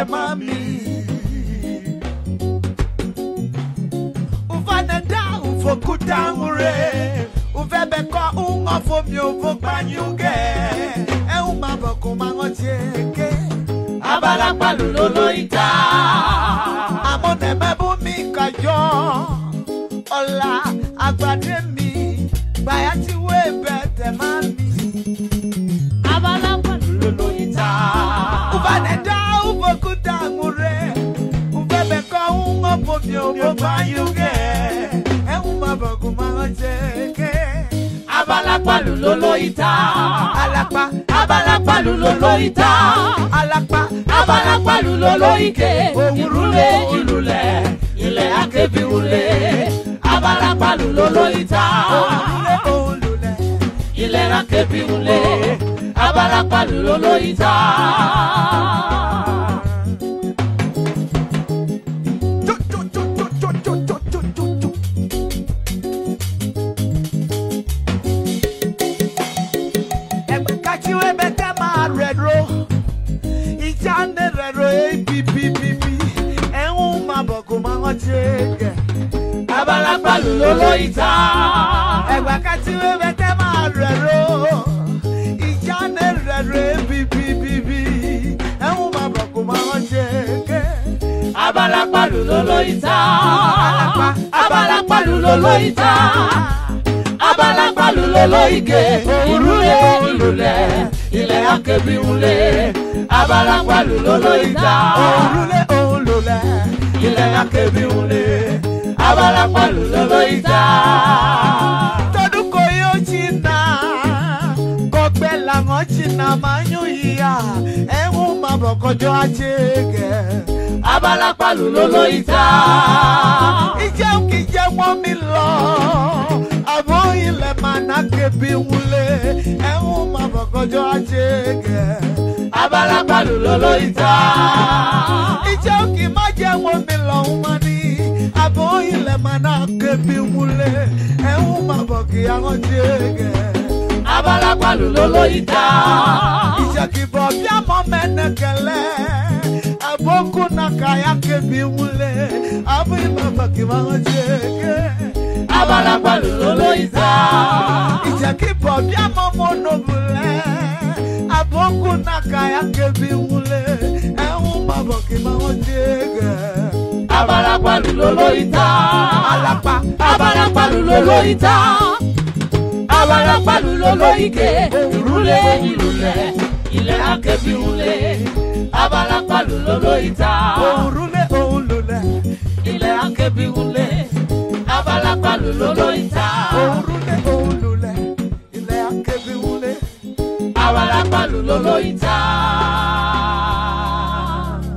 temami uvanenda ufokuta ure uvebeko ungofo myovo banyuge e umaboko mangotieke abala palulolo ita amone mebumi kajo ola agbademi bayati webe temami abala palulolo ita uvanenda ufokuta ure uvebeko ungofo myovo banyuge e umaboko mangotieke abala palulolo ita alapa abala palulolo ita alapa abala palulolo ike irule ilule ile akebi ule abala palulolo ita ulule ile akebi ule abala palulolo ita abala palulolo ita egbakati webete marero ijane rere bibi ehun maboko manjeke abala palulolo ita abala palulolo ita abala palulolo ige irule ilule ile akebi ule abala palulolo ita ulule ile akebi ule abala palulolo ita toduko yo china kopela ngo china manyuya ehun mabokojo achege abala palulolo ita ije ukije mo mi lo abo ile manakebi ule ehun mabokojo achege abala palulolo ita ije ukimaje mo mi lo umani abo ile manakebi ule ehun maboki anjege abala palulolo ita ije kibo bia mo menekele aboku nakaya kebi ule abo maboki anjege abala palulolo ita ije kibo bia mo monobule aboku nakaya kebi ule ehun maboki anjege abala palulolo ita alapa abala palulolo ita abala palulolo ike irule ilule ile akebi ule abala palulolo ita urule ulule ile akebi ule abala palulolo ita urule ulule ile akebi ule abala palulolo ita